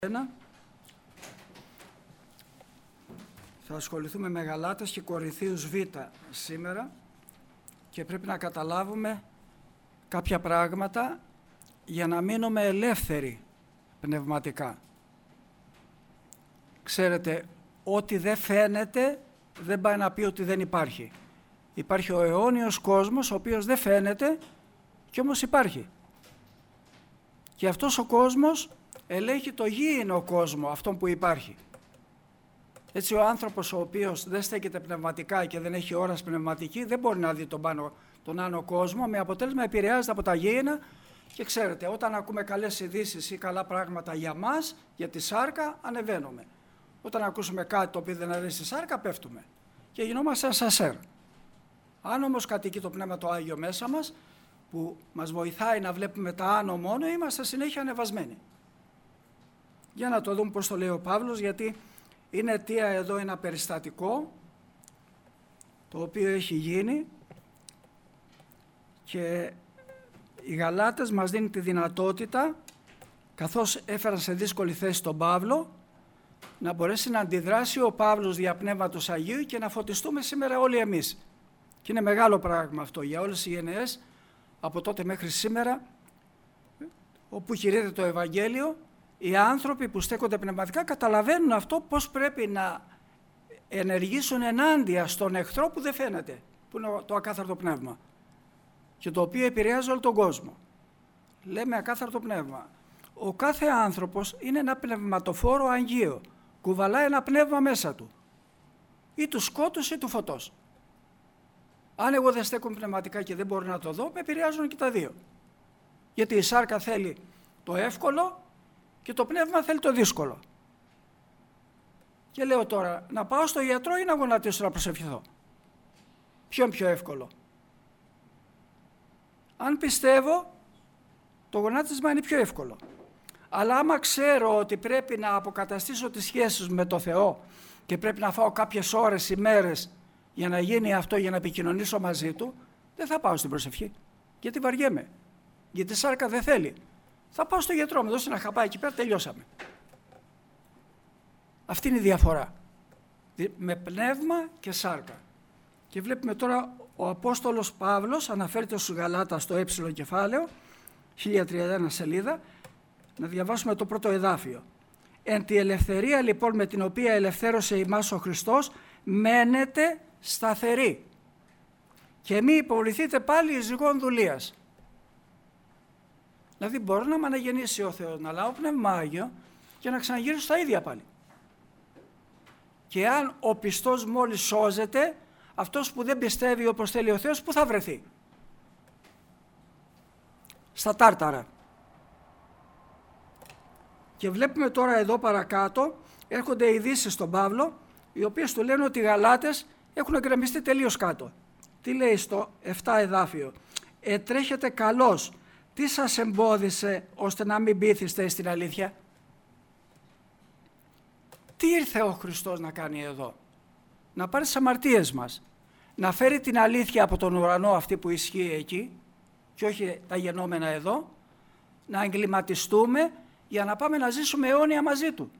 Θα ασχοληθούμε με Γαλάτας και Κορινθίους Β σήμερα και πρέπει να καταλάβουμε κάποια πράγματα για να μείνουμε ελεύθεροι πνευματικά. Ξέρετε, ό,τι δεν φαίνεται δεν πάει να πει ότι δεν υπάρχει. Υπάρχει ο αιώνιος κόσμος ο οποίος δεν φαίνεται και όμως υπάρχει. Και αυτός ο κόσμος ελέγχει το γήινο κόσμο, αυτόν που υπάρχει. Έτσι ο άνθρωπος ο οποίος δεν στέκεται πνευματικά και δεν έχει όραση πνευματική δεν μπορεί να δει τον άνω κόσμο, με αποτέλεσμα επηρεάζεται από τα γήινα. Και ξέρετε, όταν ακούμε καλές ειδήσεις ή καλά πράγματα για μας, για τη σάρκα, ανεβαίνουμε. Όταν ακούσουμε κάτι το οποίο δεν αρέσει στη σάρκα, πέφτουμε και γινόμαστε σαν σασέρ. Αν όμως κατοικεί το Πνεύμα το Άγιο μέσα μας, που μας βοηθάει να βλέπουμε τα άνω μόνο, είμαστε συνέχεια ανεβασμένοι. Για να το δούμε πώς το λέει ο Παύλος, γιατί είναι αιτία εδώ ένα περιστατικό το οποίο έχει γίνει και οι Γαλάτες μας δίνουν τη δυνατότητα, καθώς έφεραν σε δύσκολη θέση τον Παύλο, να μπορέσει να αντιδράσει ο Παύλος δια Πνεύματος Αγίου και να φωτιστούμε σήμερα όλοι εμείς. Και είναι μεγάλο πράγμα αυτό για όλες οι γενναίες από τότε μέχρι σήμερα, όπου κηρύττεται το Ευαγγέλιο. Οι άνθρωποι που στέκονται πνευματικά καταλαβαίνουν αυτό, πώς πρέπει να ενεργήσουν ενάντια στον εχθρό που δεν φαίνεται, που είναι το ακάθαρτο πνεύμα και το οποίο επηρεάζει όλο τον κόσμο. Λέμε ακάθαρτο πνεύμα. Ο κάθε άνθρωπος είναι ένα πνευματοφόρο αγγείο, κουβαλάει ένα πνεύμα μέσα του, ή του σκότους ή του φωτός. Αν εγώ δεν στέκομαι πνευματικά και δεν μπορώ να το δω, με επηρεάζουν και τα δύο. Γιατί η σάρκα θέλει το εύκολο και το πνεύμα θέλει το δύσκολο. Και λέω τώρα, να πάω στο γιατρό ή να γονατίσω να προσευχηθώ? Ποιον πιο εύκολο? Αν πιστεύω, το γονάτισμα είναι πιο εύκολο. Αλλά άμα ξέρω ότι πρέπει να αποκαταστήσω τις σχέσεις με το Θεό και πρέπει να φάω κάποιες ώρες, ημέρες για να γίνει αυτό, για να επικοινωνήσω μαζί Του, δεν θα πάω στην προσευχή. Γιατί βαριέμαι. Γιατί η σάρκα δεν θέλει. Θα πάω στο γιατρό, με δώσει ένα χαπάκι εκεί πέρα, τελειώσαμε. Αυτή είναι η διαφορά. Με πνεύμα και σάρκα. Και βλέπουμε τώρα ο Απόστολος Παύλος, αναφέρεται στους Γαλάτας στο κεφάλαιο, 1031 σελίδα, να διαβάσουμε το πρώτο εδάφιο. «Εν τη ελευθερία λοιπόν με την οποία ελευθέρωσε ημάς ο Χριστός, μένετε σταθεροί και μη υποβληθείτε πάλι εις ζυγόν δουλείας». Δηλαδή μπορώ να με αναγεννήσει ο Θεός, να λάβω Πνεύμα Άγιο και να ξαναγυρίσω στα ίδια πάλι. Και αν ο πιστός μόλις σώζεται, αυτός που δεν πιστεύει όπως θέλει ο Θεός, πού θα βρεθεί? Στα τάρταρα. Και βλέπουμε τώρα εδώ παρακάτω, έρχονται ειδήσεις στον Παύλο, οι οποίες του λένε ότι οι Γαλάτες έχουν γκρεμιστεί τελείως κάτω. Τι λέει στο 7 εδάφιο? «Τρέχετε καλώς. Τι σας εμπόδισε ώστε να μην πείθεστε στην αλήθεια?» Τι ήρθε ο Χριστός να κάνει εδώ? Να πάρει τις αμαρτίες μας, να φέρει την αλήθεια από τον ουρανό, αυτή που ισχύει εκεί και όχι τα γενόμενα εδώ, να εγκληματιστούμε για να πάμε να ζήσουμε αιώνια μαζί Του.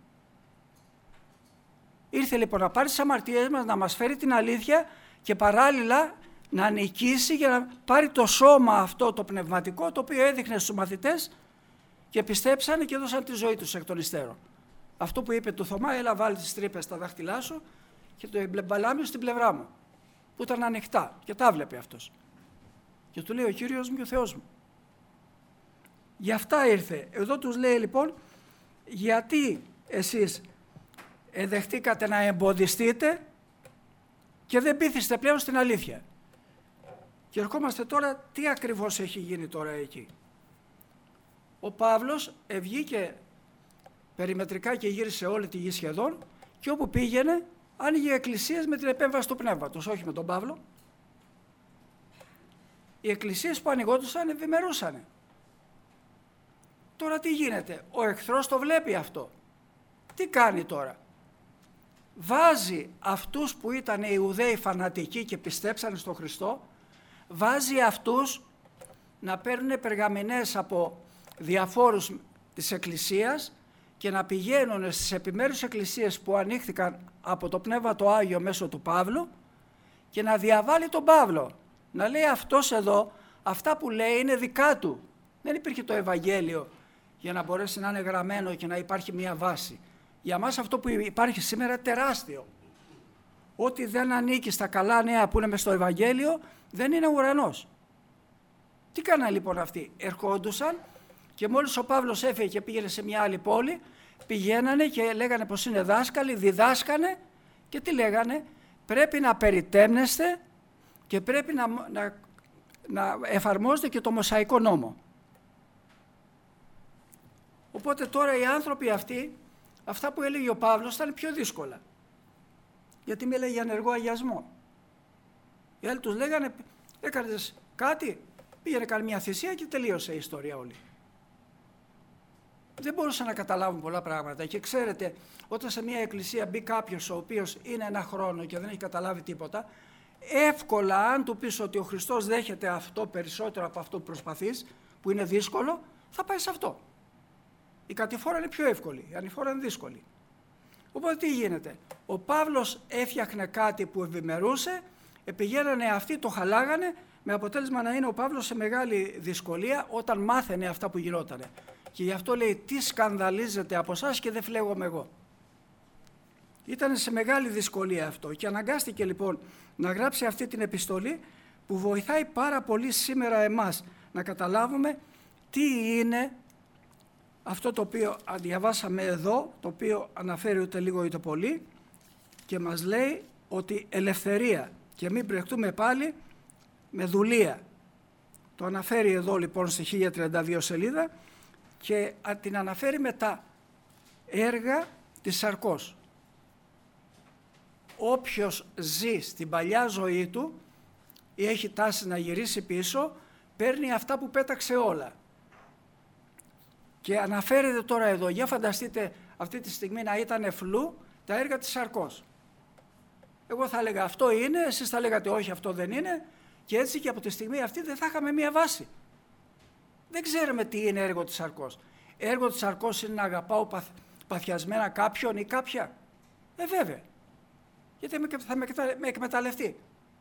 Ήρθε λοιπόν να πάρει τις αμαρτίες μας, να μας φέρει την αλήθεια και παράλληλα να νικήσει για να πάρει το σώμα αυτό το πνευματικό, το οποίο έδειχνε στους μαθητές και πιστέψανε και έδωσαν τη ζωή τους εκ των υστέρων. Αυτό που είπε του Θωμά, έλα βάλει τις τρύπες στα δάχτυλά σου και το μπαλάμιο στην πλευρά μου, που ήταν ανοιχτά και τα βλέπει αυτός. Και του λέει ο Κύριος μου και ο Θεός μου. Γι' αυτά ήρθε. Εδώ τους λέει λοιπόν, γιατί εσείς δεχτήκατε να εμποδιστείτε και δεν πείθεστε πλέον στην αλήθεια. Και ερχόμαστε τώρα, τι ακριβώς έχει γίνει τώρα εκεί? Ο Παύλος βγήκε περιμετρικά και γύρισε όλη τη γη σχεδόν και όπου πήγαινε άνοιγε εκκλησίες με την επέμβαση του Πνεύματος, όχι με τον Παύλο. Οι εκκλησίες που ανοιγόντουσαν ευημερούσαν. Τώρα τι γίνεται? Ο εχθρός το βλέπει αυτό. Τι κάνει τώρα? Βάζει αυτούς που ήταν οι Ιουδαίοι φανατικοί και πιστέψαν στον Χριστό, βάζει αυτούς να παίρνουν περγαμηνές από διαφόρους της Εκκλησίας και να πηγαίνουν στις επιμέρους εκκλησίες που ανοίχθηκαν από το Πνεύμα το Άγιο μέσω του Παύλου και να διαβάλει τον Παύλο. Να λέει αυτός εδώ, αυτά που λέει είναι δικά του. Δεν υπήρχε το Ευαγγέλιο για να μπορέσει να είναι γραμμένο και να υπάρχει μια βάση. Για μας αυτό που υπάρχει σήμερα τεράστιο. Ό,τι δεν ανήκει στα καλά νέα που είναι μες στο Ευαγγέλιο δεν είναι ουρανός. Τι κάνανε λοιπόν αυτοί? Ερχόντουσαν και μόλις ο Παύλος έφυγε και πήγαινε σε μια άλλη πόλη, πηγαίνανε και λέγανε πως είναι δάσκαλοι, διδάσκανε και τι λέγανε? Πρέπει να περιτέμνεστε και πρέπει να εφαρμόζετε και το Μωσαϊκό νόμο. Οπότε τώρα οι άνθρωποι αυτοί, αυτά που έλεγε ο Παύλος ήταν πιο δύσκολα. Γιατί μίλαγε για ενεργό αγιασμό. Οι άλλοι τους λέγανε, έκανες κάτι, πήγαινε κάνει μια θυσία και τελείωσε η ιστορία όλη. Δεν μπορούσαν να καταλάβουν πολλά πράγματα και ξέρετε, όταν σε μια εκκλησία μπει κάποιος ο οποίος είναι ένα χρόνο και δεν έχει καταλάβει τίποτα, εύκολα αν του πεις ότι ο Χριστός δέχεται αυτό περισσότερο από αυτό που προσπαθείς, που είναι δύσκολο, θα πάει σε αυτό. Η κατηφόρα είναι πιο εύκολη, η ανηφόρα είναι δύσκολη. Οπότε τι γίνεται? Ο Παύλος έφτιαχνε κάτι που ευημερούσε, πηγαίνανε αυτοί, το χαλάγανε, με αποτέλεσμα να είναι ο Παύλος σε μεγάλη δυσκολία όταν μάθαινε αυτά που γινότανε. Και γι' αυτό λέει, τι σκανδαλίζεται από εσάς και δεν φλέγομαι εγώ. Ήταν σε μεγάλη δυσκολία αυτό και αναγκάστηκε λοιπόν να γράψει αυτή την επιστολή που βοηθάει πάρα πολύ σήμερα εμάς να καταλάβουμε τι είναι αυτό το οποίο διαβάσαμε εδώ, το οποίο αναφέρει ούτε λίγο είτε πολύ και μας λέει ότι ελευθερία και μην μπρεχτούμε πάλι με δουλεία. Το αναφέρει εδώ λοιπόν στη 1032 σελίδα και την αναφέρει με τα έργα της σαρκός. Όποιος ζει στην παλιά ζωή του ή έχει τάση να γυρίσει πίσω, παίρνει αυτά που πέταξε όλα. Και αναφέρεται τώρα εδώ, για φανταστείτε αυτή τη στιγμή να ήταν φλού τα έργα της σαρκός. Εγώ θα έλεγα αυτό είναι, εσείς θα λέγατε όχι αυτό δεν είναι και έτσι και από τη στιγμή αυτή δεν θα είχαμε μία βάση. Δεν ξέρουμε τι είναι έργο της σαρκός. Έργο της σαρκός είναι να αγαπάω παθιασμένα κάποιον ή κάποια. Βέβαια. Γιατί θα με εκμεταλλευτεί.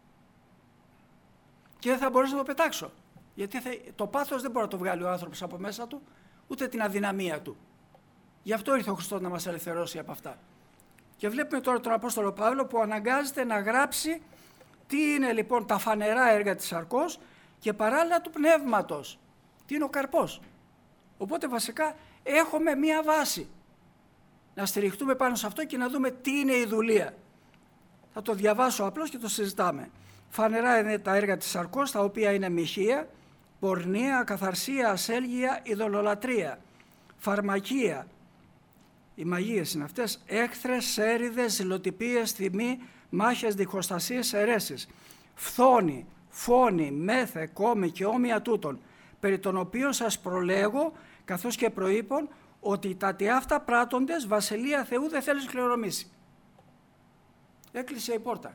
Και δεν θα μπορέσω να το πετάξω. Γιατί το πάθος δεν μπορεί να το βγάλει ο άνθρωπος από μέσα του, ούτε την αδυναμία του. Γι' αυτό ήρθε ο Χριστός να μας ελευθερώσει από αυτά. Και βλέπουμε τώρα τον Απόστολο Παύλο που αναγκάζεται να γράψει τι είναι λοιπόν τα φανερά έργα της σαρκός και παράλληλα του πνεύματος. Τι είναι ο καρπός. Οπότε βασικά έχουμε μία βάση. Να στηριχτούμε πάνω σε αυτό και να δούμε τι είναι η δουλεία. Θα το διαβάσω απλώς και το συζητάμε. Φανερά είναι τα έργα της σαρκός, τα οποία είναι μοιχεία, πορνεία, ακαθαρσία, ασέλγεια, ειδωλολατρεία, φαρμακεία. Οι μαγείες είναι αυτές, έχθρες, σέριδες, ζηλοτυπίες, θυμοί, μάχες, διχοστασίες, αιρέσεις, φθόνη, φόνη, μέθε, κόμη και όμοια τούτων, περί των οποίων σας προλέγω, καθώς και προείπων, ότι τα τι αυτά πράττοντες βασιλεία Θεού δεν θέλει σκληρομίσει. Έκλεισε η πόρτα.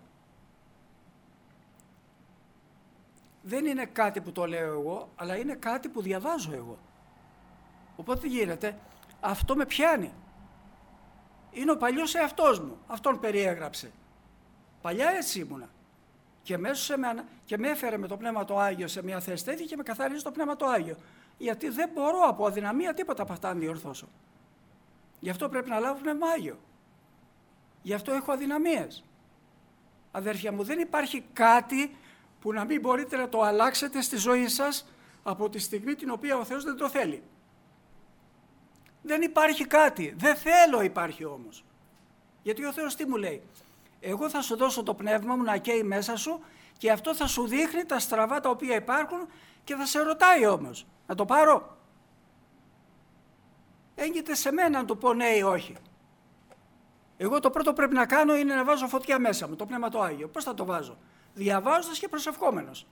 Δεν είναι κάτι που το λέω εγώ, αλλά είναι κάτι που διαβάζω εγώ. Οπότε τι γίνεται, αυτό με πιάνει. Είναι ο παλιός εαυτός μου, αυτόν περιέγραψε. Παλιά έτσι ήμουνα. Και με έφερε με το Πνεύμα το Άγιο σε μια θέση τέτοια και με καθαρίζει το Πνεύμα το Άγιο. Γιατί δεν μπορώ από αδυναμία τίποτα από αυτά να διορθώσω. Γι' αυτό πρέπει να λάβω Πνεύμα Άγιο. Γι' αυτό έχω αδυναμίες. Αδέρφια μου, δεν υπάρχει κάτι που να μην μπορείτε να το αλλάξετε στη ζωή σας από τη στιγμή την οποία ο Θεός δεν το θέλει. Δεν υπάρχει κάτι. Δεν θέλω υπάρχει όμως. Γιατί ο Θεός τι μου λέει. Εγώ θα σου δώσω το πνεύμα μου να καίει μέσα σου και αυτό θα σου δείχνει τα στραβά τα οποία υπάρχουν και θα σε ρωτάει όμως. Να το πάρω. Έγκυται σε μένα να του πω ναι ή όχι. Εγώ το πρώτο πρέπει να κάνω είναι να βάζω φωτιά μέσα μου, το Πνεύμα το Άγιο. Πώς θα το βάζω. Διαβάζοντας και προσευχόμενος.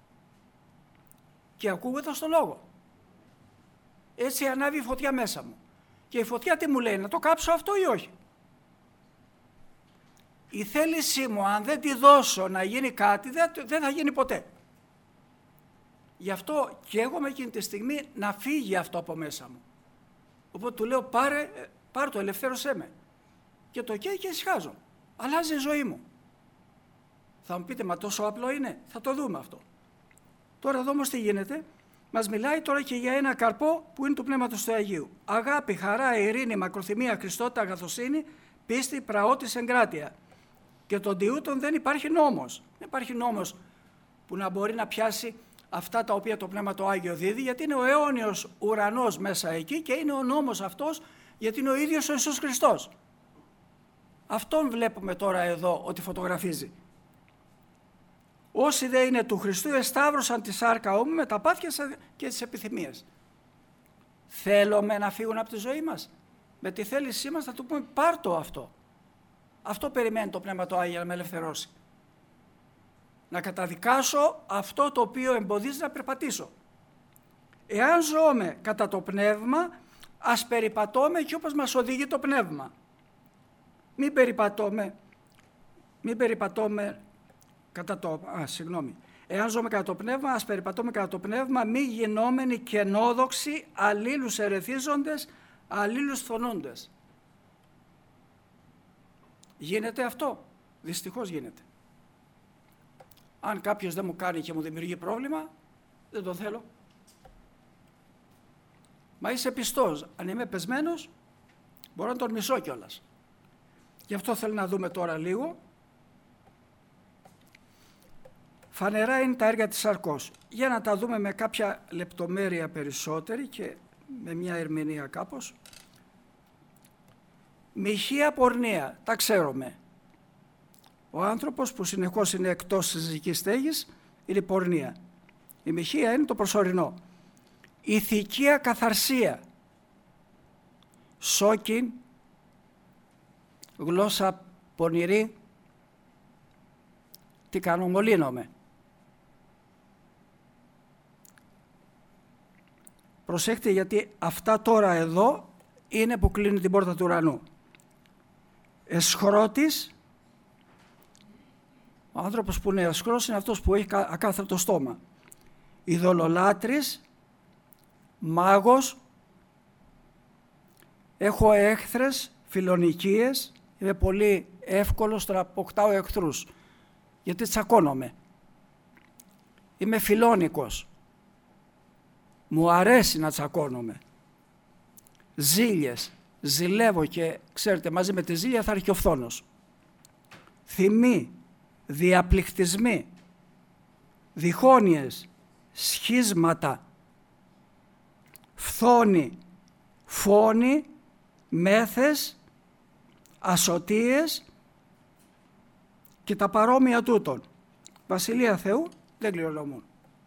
Και ακούγοντας το Λόγο. Έτσι ανάβει η φωτιά μέσα μου. Και η φωτιά τι μου λέει, να το κάψω αυτό ή όχι. Η θέλησή μου, αν δεν τη δώσω να γίνει κάτι, δεν θα γίνει ποτέ. Γι' αυτό και εγώ με εκείνη τη στιγμή να φύγει αυτό από μέσα μου. Οπότε του λέω πάρε Πάρ' το, ελευθέρωσέ με. Και το καίει και ησυχάζω. Αλλάζει η ζωή μου. Θα μου πείτε, μα τόσο απλό είναι? Θα το δούμε αυτό. Τώρα εδώ όμως τι γίνεται? Μας μιλάει τώρα και για ένα καρπό που είναι του Πνεύματος του Αγίου. Αγάπη, χαρά, ειρήνη, μακροθυμία, Χριστότητα, αγαθοσύνη, πίστη, πραότης, εγκράτεια. Και των τιούτων δεν υπάρχει νόμος. Δεν υπάρχει νόμος που να μπορεί να πιάσει αυτά τα οποία το Πνεύμα το Άγιο δίδει, γιατί είναι ο αιώνιος ουρανός μέσα εκεί και είναι ο νόμος αυτός, γιατί είναι ο ίδιος ο Ιησούς Χριστός. Αυτόν βλέπουμε τώρα εδώ ότι φωτογραφίζει. Όσοι δεν είναι του Χριστού εσταύρωσαν τη σάρκα όμου με τα πάθια και τις επιθυμίες. Θέλουμε να φύγουν από τη ζωή μας? Με τη θέλησή μας θα του πούμε, πάρ' το αυτό. Αυτό περιμένει το Πνεύμα το Άγιο να με ελευθερώσει. Να καταδικάσω αυτό το οποίο εμποδίζει να περπατήσω. Εάν ζώμε κατά το Πνεύμα, ας περιπατώμε και όπως μας οδηγεί το Πνεύμα. Μην περιπατώμε κατά το... Εάν ζώμε κατά το Πνεύμα, ας περιπατώμε κατά το Πνεύμα, μη γινόμενοι κενόδοξοι, αλλήλους ερεθίζοντες, αλλήλους φθονούντες. Γίνεται αυτό? Δυστυχώς γίνεται. Αν κάποιος δεν μου κάνει και μου δημιουργεί πρόβλημα, δεν τον θέλω. Μα είσαι πιστός. Αν είμαι πεσμένος, μπορώ να τον μισώ κιόλας. Γι' αυτό θέλω να δούμε τώρα λίγο. Φανερά είναι τα έργα της σαρκός. Για να τα δούμε με κάποια λεπτομέρεια περισσότερη και με μια ερμηνεία κάπως. Μοιχεία πορνεία, τα ξέρουμε. Ο άνθρωπος που συνεχώς είναι εκτός συζυγικής στέγης είναι πορνεία. Η μοιχεία είναι το προσωρινό. Ηθική ακαθαρσία, σόκιν, γλώσσα πονηρή, τι κάνω, μολύνομαι. Προσέχτε, γιατί αυτά τώρα εδώ είναι που κλείνει την πόρτα του ουρανού. Εσχρότης, ο άνθρωπος που είναι εσχρός είναι αυτός που έχει ακάθαρτο στόμα. Ειδωλολάτρης, μάγος, έχω έχθρες, φιλονικίες, είναι πολύ εύκολο να αποκτάω εχθρούς, γιατί τσακώνομαι. Είμαι φιλόνικος, μου αρέσει να τσακώνομαι. Ζήλιες, ζηλεύω και ξέρετε μαζί με τη ζήλια θα έρχει ο φθόνος. Θυμοί, διαπληκτισμοί, διχόνοιες, σχίσματα, φθόνη, φόνοι, μέθες, ασωτίες και τα παρόμοια τούτων. Βασιλεία Θεού δεν κληρονομούν.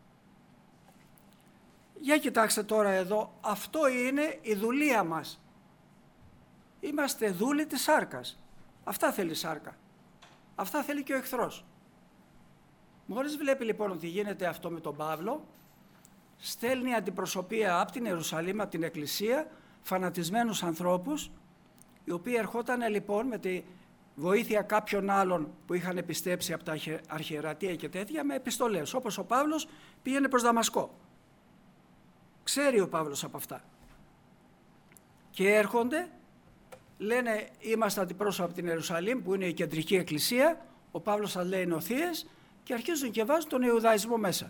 Για κοιτάξτε τώρα εδώ, αυτό είναι η δουλεία μας. Είμαστε δούλοι της σάρκας. Αυτά θέλει η σάρκα. Αυτά θέλει και ο εχθρός. Μόλις βλέπει λοιπόν ότι γίνεται αυτό με τον Παύλο, στέλνει αντιπροσωπεία από την Ιερουσαλήμ, από την Εκκλησία, φανατισμένους ανθρώπους, οι οποίοι ερχόταν λοιπόν με τη βοήθεια κάποιων άλλων που είχαν επιστέψει από τα αρχιερατεία και τέτοια, με επιστολές, όπως ο Παύλος πήγαινε προς Δαμασκό. Ξέρει ο Παύλος από αυτά. Και έρχονται, λένε είμαστε αντιπρόσωποι από την Ιερουσαλήμ που είναι η κεντρική εκκλησία, ο Παύλος θα λέει νοθείες και αρχίζουν και βάζουν τον Ιουδαϊσμό μέσα.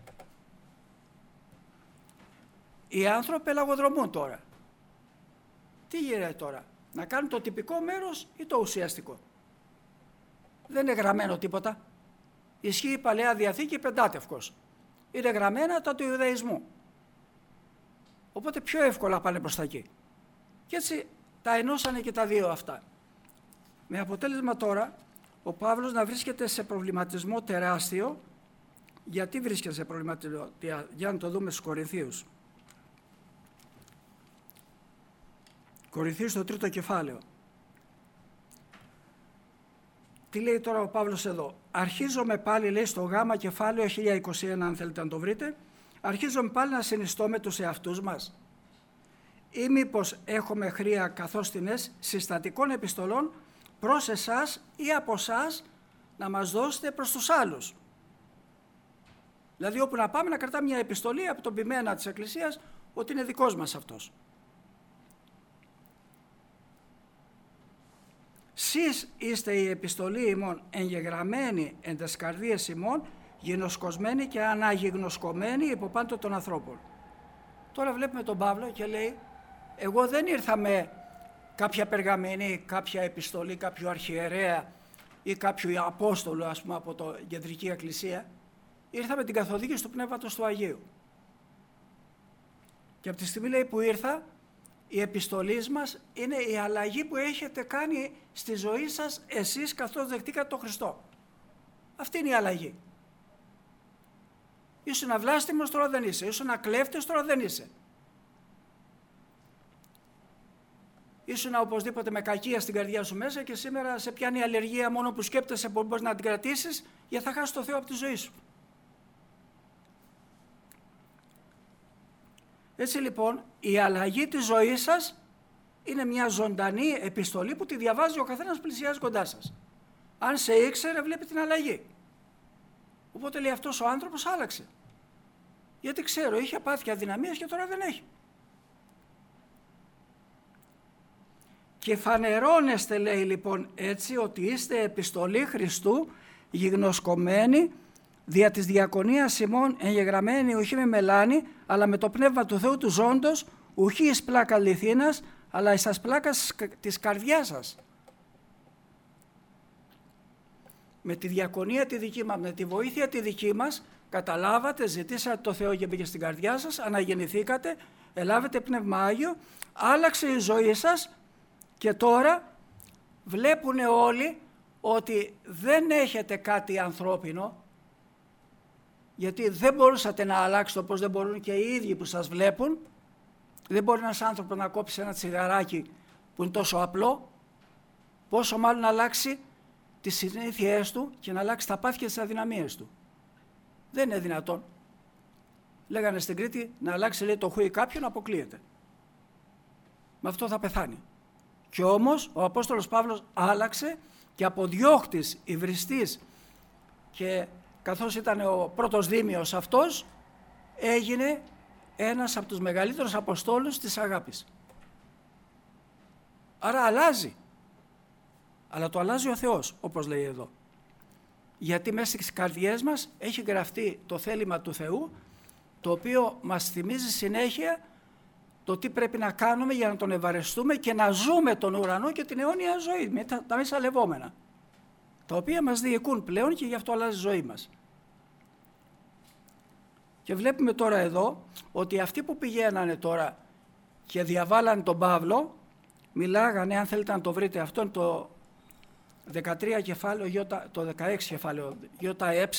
Οι άνθρωποι λαγοδρομούν τώρα. Τι γίνεται τώρα, να κάνουν το τυπικό μέρος ή το ουσιαστικό? Δεν είναι γραμμένο τίποτα. Ισχύει η Παλαιά Διαθήκη πεντάτευκος. Είναι γραμμένα τα του Ιουδαϊσμού. Οπότε πιο εύκολα πάνε προς τα εκεί. Και έτσι τα ενώσανε και τα δύο αυτά. Με αποτέλεσμα τώρα ο Παύλος να βρίσκεται σε προβληματισμό τεράστιο. Γιατί βρίσκεται σε προβληματισμό? Για να το δούμε στους Κορινθίους. Κορινθίους το 3ο κεφάλαιο. Τι λέει τώρα ο Παύλος εδώ? Αρχίζομαι πάλι, λέει, στο Γ κεφάλαιο 1021, αν θέλετε να το βρείτε. Αρχίζομαι πάλι να συνιστώ με τους εαυτούς μας. Ή μήπως έχουμε χρία καθόστινες συστατικών επιστολών προς εσάς ή από εσάς να μας δώσετε προς τους άλλους. Δηλαδή όπου να πάμε να κρατάμε μια επιστολή από τον ποιμένα της Εκκλησίας ότι είναι δικός μας αυτός. Σεις είστε η επιστολή ημών εγγεγραμμένη εν τες καρδίες ημών, γινωσκοσμένη και αναγιγνωσκομένη υπό πάντων των ανθρώπων. Τώρα βλέπουμε τον Παύλο και λέει, εγώ δεν ήρθα με κάποια περγαμηνή, κάποια επιστολή, κάποιο αρχιερέα ή κάποιο απόστολο, ας πούμε, από το κεντρική εκκλησία. Ήρθα με την καθοδήγηση του Πνεύματος του Αγίου. Και από τη στιγμή, λέει, που ήρθα, η επιστολή μας είναι η αλλαγή που έχετε κάνει στη ζωή σας εσείς καθώς δεχτήκατε τον Χριστό. Αυτή είναι η αλλαγή. Ήσουν αυλάστημος, τώρα δεν είσαι. Ήσουν ακλέφτης, τώρα δεν είσαι. Ήσουν οπωσδήποτε με κακία στην καρδιά σου μέσα και σήμερα σε πιάνει αλλεργία μόνο που σκέπτεσαι που μπορείς να την κρατήσεις, γιατί θα χάσεις το Θεό από τη ζωή σου. Έτσι λοιπόν, η αλλαγή της ζωής σας είναι μια ζωντανή επιστολή που τη διαβάζει ο καθένας πλησιάζει κοντά σας. Αν σε ήξερε, βλέπει την αλλαγή. Οπότε λέει, αυτός ο άνθρωπος άλλαξε. Γιατί ξέρω, είχε πάθει αδυναμίες και τώρα δεν έχει. Και φανερώνεστε, λέει λοιπόν έτσι, ότι είστε επιστολή Χριστού, γιγνωσκομένη, δια της διακονίας ημών εγγεγραμμένη ουχή με μελάνη, αλλά με το πνεύμα του Θεού του ζώντος, ουχή εις πλάκα λιθίνας, αλλά εις τας πλάκας της καρδιάς σας. Με τη διακονία τη δική μας, με τη βοήθεια τη δική μας, καταλάβατε, ζητήσατε το Θεό και μπήκε στην καρδιά σας, αναγεννηθήκατε, ελάβετε Πνεύμα Άγιο, άλλαξε η ζωή σας και τώρα βλέπουν όλοι ότι δεν έχετε κάτι ανθρώπινο, γιατί δεν μπορούσατε να αλλάξετε όπως δεν μπορούν και οι ίδιοι που σας βλέπουν. Δεν μπορεί ένας άνθρωπος να κόψει ένα τσιγαράκι που είναι τόσο απλό, πόσο μάλλον να αλλάξει τις συνήθειές του και να αλλάξει τα πάθη και τις αδυναμίες του. Δεν είναι δυνατόν. Λέγανε στην Κρήτη να αλλάξει, λέει, το χούι κάποιον, αποκλείεται. Με αυτό θα πεθάνει. Και όμως ο Απόστολος Παύλος άλλαξε και από διώχτης, υβριστής και καθώς ήταν ο πρώτος δήμιος αυτός, έγινε ένας από τους μεγαλύτερους Αποστόλους της αγάπης. Άρα αλλάζει. Αλλά το αλλάζει ο Θεός, όπως λέει εδώ. Γιατί μέσα στις καρδιές μας έχει γραφτεί το θέλημα του Θεού, το οποίο μας θυμίζει συνέχεια το τι πρέπει να κάνουμε για να τον ευαρεστούμε και να ζούμε τον ουρανό και την αιώνια ζωή, με τα μέσα λεβόμενα, τα οποία μας διοικούν πλέον και γι' αυτό αλλάζει η ζωή μας. Και βλέπουμε τώρα εδώ ότι αυτοί που πηγαίνανε τώρα και διαβάλανε τον Παύλο, μιλάγανε, αν θέλετε να το βρείτε, αυτό είναι το 13 κεφάλαιο, το 16 κεφάλαιο, ΙΕ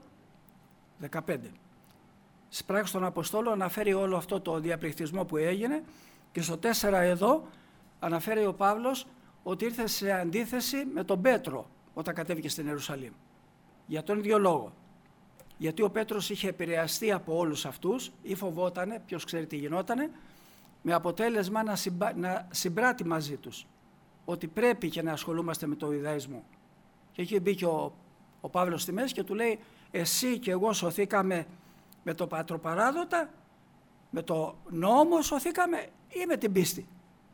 15. Στις πράξεις των Αποστόλων αναφέρει όλο αυτό το διαπληκτισμό που έγινε και στο 4 εδώ αναφέρει ο Παύλος ότι ήρθε σε αντίθεση με τον Πέτρο όταν κατέβηκε στην Ιερουσαλήμ. Για τον ίδιο λόγο. Γιατί ο Πέτρος είχε επηρεαστεί από όλους αυτούς ή φοβότανε, ποιος ξέρει τι γινότανε, με αποτέλεσμα να συμπράττει μαζί τους. Ότι πρέπει και να ασχολούμαστε με το Ιουδαϊσμό. Και εκεί μπήκε ο Παύλος στη μέση και του λέει, εσύ και εγώ σωθήκαμε με το πατροπαράδοτα, με το νόμο σωθήκαμε ή με την πίστη.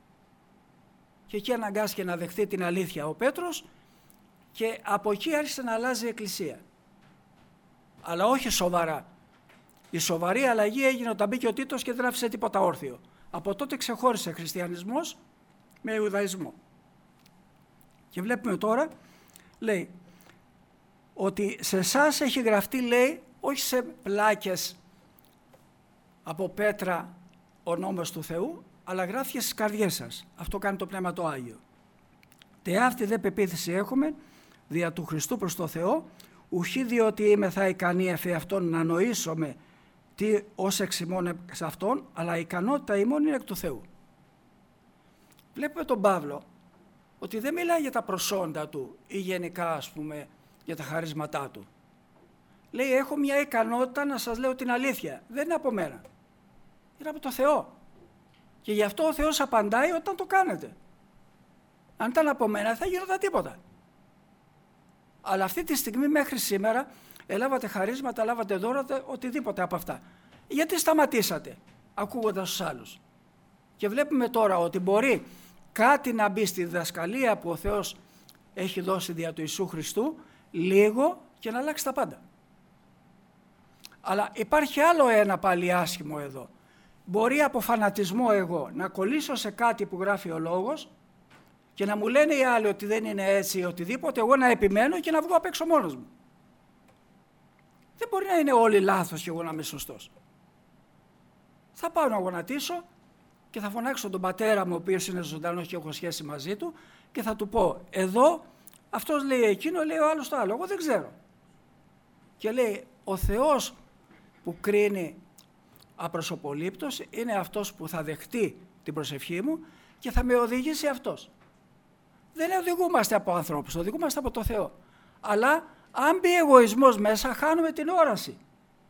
Και εκεί αναγκάστηκε να δεχθεί την αλήθεια ο Πέτρος και από εκεί άρχισε να αλλάζει η Εκκλησία. Αλλά όχι σοβαρά. Η σοβαρή αλλαγή έγινε όταν μπήκε ο Τίτος και δεν άφησε τίποτα όρθιο. Από τότε ξεχώρισε χριστιανισμός με Ιουδαϊσμό. Και βλέπουμε τώρα, λέει, ότι σε εσάς έχει γραφτεί, λέει, όχι σε πλάκες από πέτρα ο νόμος του Θεού, αλλά γράφηκε στις καρδιές σας. Αυτό κάνει το Πνεύμα το Άγιο. Τε αυτή δε πεποίθηση έχουμε, δια του Χριστού προς το Θεό, ουχή διότι είμαι θα ικανή εφ' αυτόν να νοήσουμε τι ως εξημών σε αυτόν, αλλά η ικανότητα ημών είναι εκ του Θεού. Βλέπουμε τον Παύλο ότι δεν μιλάει για τα προσόντα του ή γενικά, ας πούμε, για τα χαρίσματά του. Λέει, έχω μια ικανότητα να σας λέω την αλήθεια. Δεν είναι από μένα. Είναι από το Θεό. Και γι' αυτό ο Θεός απαντάει όταν το κάνετε. Αν ήταν από μένα θα γινόταν τίποτα. Αλλά αυτή τη στιγμή μέχρι σήμερα ελάβατε χαρίσματα, ελάβατε δώρα, οτιδήποτε από αυτά. Γιατί σταματήσατε ακούγοντας τους άλλους. Και βλέπουμε τώρα ότι μπορεί κάτι να μπει στη διδασκαλία που ο Θεός έχει δώσει δια του Ιησού Χριστού λίγο και να αλλάξει τα πάντα. Αλλά υπάρχει άλλο ένα πάλι άσχημο εδώ. Μπορεί από φανατισμό εγώ να κολλήσω σε κάτι που γράφει ο Λόγος και να μου λένε οι άλλοι ότι δεν είναι έτσι ή οτιδήποτε, εγώ να επιμένω και να βγω απ' έξω μόνος μου. Δεν μπορεί να είναι όλοι λάθος και εγώ να είμαι σωστός. Θα πάω να γονατίσω και θα φωνάξω τον πατέρα μου, ο οποίος είναι ζωντανός και έχω σχέση μαζί του, και θα του πω, εδώ αυτός λέει εκείνο, λέει ο άλλος το άλλο, εγώ δεν ξέρω. Και λέει, ο Θεός που κρίνει απροσωπολήπτος είναι αυτός που θα δεχτεί την προσευχή μου και θα με οδηγήσει αυτός. Δεν οδηγούμαστε από ανθρώπους, οδηγούμαστε από το Θεό. Αλλά αν μπει εγωισμός μέσα, χάνουμε την όραση.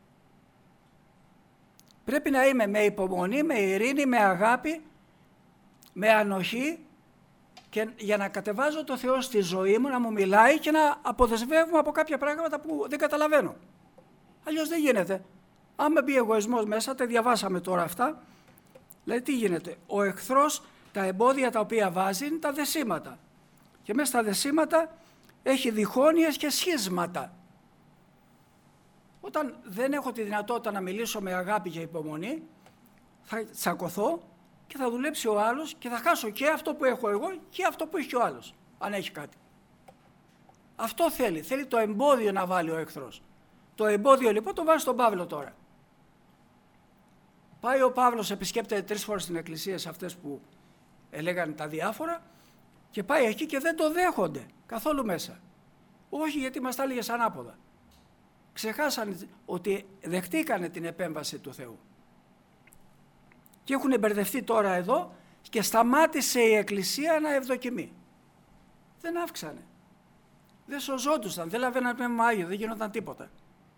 Πρέπει να είμαι με υπομονή, με ειρήνη, με αγάπη, με ανοχή, και για να κατεβάζω το Θεό στη ζωή μου, να μου μιλάει και να αποδεσμεύουμε από κάποια πράγματα που δεν καταλαβαίνω. Αλλιώς δεν γίνεται. Άμα μπει εγωισμός μέσα, τα διαβάσαμε τώρα αυτά, δηλαδή τι γίνεται. Ο εχθρός, τα εμπόδια τα οποία βάζει είναι τα δεσίματα. Και μέσα στα δεσίματα έχει διχόνοιες και σχίσματα. Όταν δεν έχω τη δυνατότητα να μιλήσω με αγάπη και υπομονή, θα τσακωθώ και θα δουλέψει ο άλλος και θα χάσω και αυτό που έχω εγώ και αυτό που έχει ο άλλος, αν έχει κάτι. Αυτό θέλει το εμπόδιο να βάλει ο εχθρός. Το εμπόδιο λοιπόν το βάζει στον Παύλο τώρα. Πάει ο Παύλος, επισκέπτεται 3 φορές στην εκκλησία σε αυτές που έλεγαν τα διάφορα, και πάει εκεί και δεν το δέχονται καθόλου μέσα. Όχι, γιατί μας τα έλεγες ανάποδα. Ξεχάσανε ότι δεχτήκανε την επέμβαση του Θεού. Και έχουν μπερδευτεί τώρα εδώ και σταμάτησε η εκκλησία να ευδοκιμεί. Δεν αύξανε. Δεν σωζόντουσαν, δεν λαβαίναν πνεύμα Άγιο, δεν γινόταν τίποτα.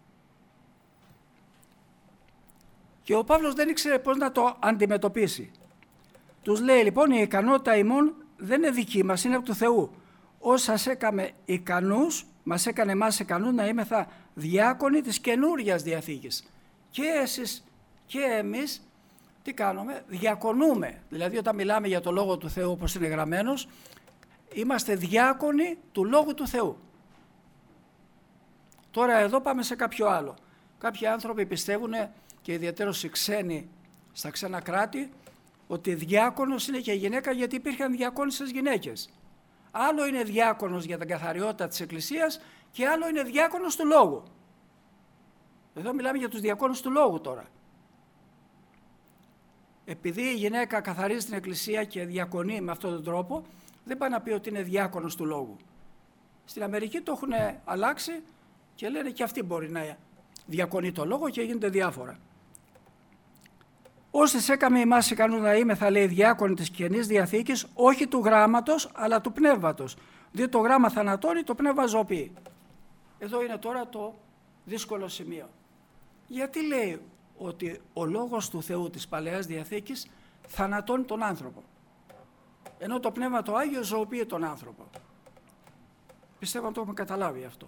Και ο Παύλος δεν ήξερε πώς να το αντιμετωπίσει. Τους λέει λοιπόν, η ικανότητα ημών δεν είναι δική μας, είναι από του Θεού. Ως σας έκαμε ικανούς, μας έκανε εμάς ικανούς να είμεθα διάκονοι της καινούριας Διαθήκης. Και εσείς και εμείς τι κάνουμε, διακονούμε. Δηλαδή όταν μιλάμε για το Λόγο του Θεού όπως είναι γραμμένος, είμαστε διάκονοι του Λόγου του Θεού. Τώρα εδώ πάμε σε κάποιο άλλο. Κάποιοι άνθρωποι πιστεύουν, και ιδιαίτερως οι ξένοι στα ξένα κράτη, ότι διάκονος είναι και γυναίκα γιατί υπήρχαν διακόνισσες γυναίκες. Άλλο είναι διάκονος για την καθαριότητα της Εκκλησίας και άλλο είναι διάκονος του Λόγου. Εδώ μιλάμε για τους διακόνους του Λόγου τώρα. Επειδή η γυναίκα καθαρίζει την Εκκλησία και διακονεί με αυτόν τον τρόπο, δεν πάει να πει ότι είναι διάκονος του Λόγου. Στην Αμερική το έχουν αλλάξει και λένε και αυτή μπορεί να διακονεί το Λόγο και γίνονται διάφορα. Όσες έκαμε εμάς ικανούς να είμαι, θα λέει, διάκονοι της Καινής Διαθήκης, όχι του γράμματος, αλλά του πνεύματος. Διότι το γράμμα θανατώνει, το πνεύμα ζωοποιεί. Εδώ είναι τώρα το δύσκολο σημείο. Γιατί λέει ότι ο Λόγος του Θεού της Παλαιάς Διαθήκης θανατώνει τον άνθρωπο, ενώ το Πνεύμα το Άγιο ζωοποιεί τον άνθρωπο? Πιστεύω να το έχουμε καταλάβει αυτό.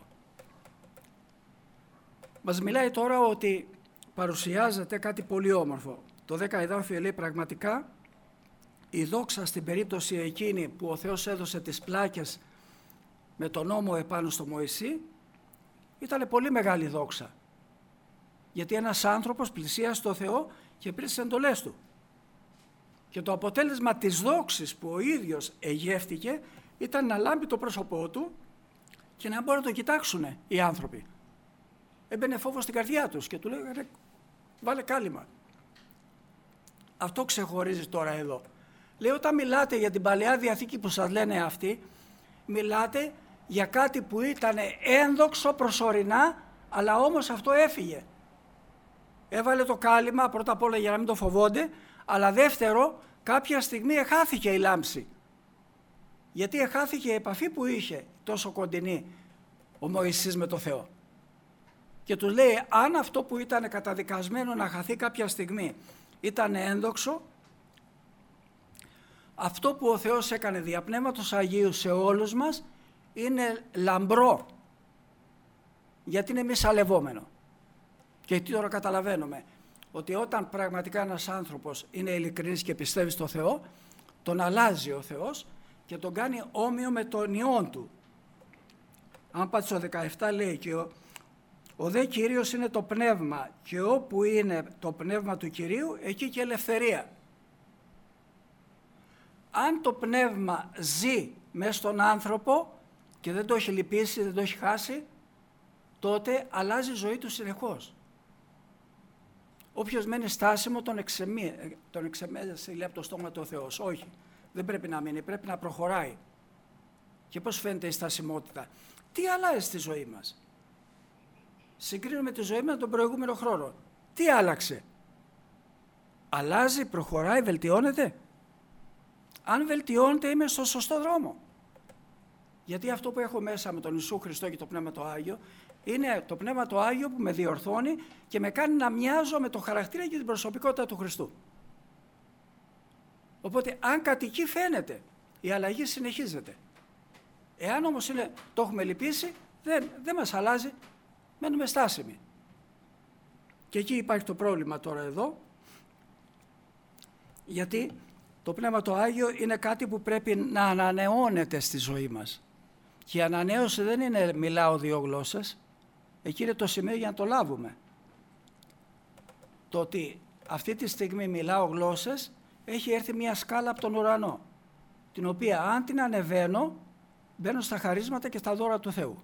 Μας μιλάει τώρα ότι παρουσιάζεται κάτι πολύ όμορφο. Το 10 εδάφιο λέει, πραγματικά η δόξα στην περίπτωση εκείνη που ο Θεός έδωσε τις πλάκες με τον νόμο επάνω στο Μωυσή ήταν πολύ μεγάλη δόξα. Γιατί ένας άνθρωπος πλησίασε στο Θεό και πήρε τις εντολές του. Και το αποτέλεσμα της δόξης που ο ίδιος εγεύτηκε ήταν να λάμπει το πρόσωπό του και να μπορούν να το κοιτάξουν οι άνθρωποι. Έμπαινε φόβος στην καρδιά τους και του λέγανε βάλε κάλυμα. Αυτό ξεχωρίζει τώρα εδώ. Λέει, όταν μιλάτε για την Παλαιά Διαθήκη που σας λένε αυτοί, μιλάτε για κάτι που ήταν ένδοξο προσωρινά, αλλά όμως αυτό έφυγε. Έβαλε το κάλυμα πρώτα απ' όλα για να μην το φοβόνται, αλλά δεύτερο, κάποια στιγμή εχάθηκε η λάμψη. Γιατί εχάθηκε η επαφή που είχε τόσο κοντινή ο Μωυσής με το Θεό. Και τους λέει, αν αυτό που ήταν καταδικασμένο να χαθεί κάποια στιγμή ήταν ένδοξο, αυτό που ο Θεός έκανε δια Πνεύματος Αγίου σε όλους μας είναι λαμπρό, γιατί είναι μη σαλευόμενο. Και τι τώρα καταλαβαίνουμε, ότι όταν πραγματικά ένας άνθρωπος είναι ειλικρινής και πιστεύει στο Θεό, τον αλλάζει ο Θεός και τον κάνει όμοιο με τον Υιόν του. Αν πάτε στο 17 λέει και ο δε Κύριος είναι το πνεύμα και όπου είναι το πνεύμα του Κυρίου, εκεί και ελευθερία. Αν το πνεύμα ζει μέσα στον άνθρωπο και δεν το έχει λυπήσει, δεν το έχει χάσει, τότε αλλάζει η ζωή του συνεχώς. Όποιος μένει στάσιμο τον εξεμέζει λέει από το στόμα του ο Θεός. Όχι, δεν πρέπει να μείνει, πρέπει να προχωράει. Και πώς φαίνεται η στασιμότητα? Τι αλλάζει στη ζωή μας? Συγκρίνουμε τη ζωή μας τον προηγούμενο χρόνο. Τι άλλαξε? Αλλάζει, προχωράει, βελτιώνεται? Αν βελτιώνεται, είμαι στο σωστό δρόμο. Γιατί αυτό που έχω μέσα με τον Ιησού Χριστό και το Πνεύμα το Άγιο, είναι το Πνεύμα το Άγιο που με διορθώνει και με κάνει να μοιάζω με το χαρακτήρα και την προσωπικότητα του Χριστού. Οπότε αν κατοικεί φαίνεται, η αλλαγή συνεχίζεται. Εάν όμως το έχουμε λυπήσει, δεν μας αλλάζει, μένουμε στάσιμοι. Και εκεί υπάρχει το πρόβλημα τώρα εδώ, γιατί το Πνεύμα το Άγιο είναι κάτι που πρέπει να ανανεώνεται στη ζωή μας. Και η ανανέωση δεν είναι μιλάω 2 γλώσσες, εκεί είναι το σημείο για να το λάβουμε. Το ότι αυτή τη στιγμή μιλάω γλώσσες, έχει έρθει μια σκάλα από τον ουρανό, την οποία αν την ανεβαίνω, μπαίνω στα χαρίσματα και στα δώρα του Θεού.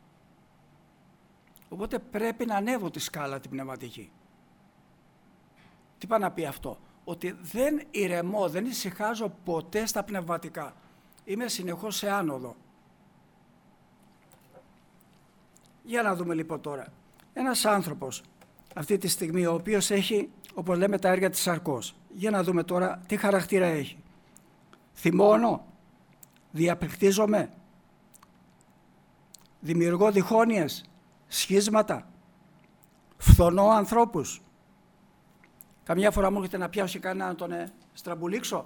Οπότε πρέπει να ανέβω τη σκάλα την πνευματική. Τι πάει να πει αυτό? Ότι δεν ηρεμώ, δεν ησυχάζω ποτέ στα πνευματικά. Είμαι συνεχώς σε άνοδο. Για να δούμε λοιπόν τώρα. Ένας άνθρωπος αυτή τη στιγμή, ο οποίος έχει, όπως λέμε, τα έργα της σαρκός. Για να δούμε τώρα τι χαρακτήρα έχει. Θυμώνω, διαπληκτίζομαι, δημιουργώ διχόνοιες, σχίσματα, φθονώ ανθρώπους. Καμιά φορά μου έρχεται να πιάσω κανένα να τον στραμπουλήξω.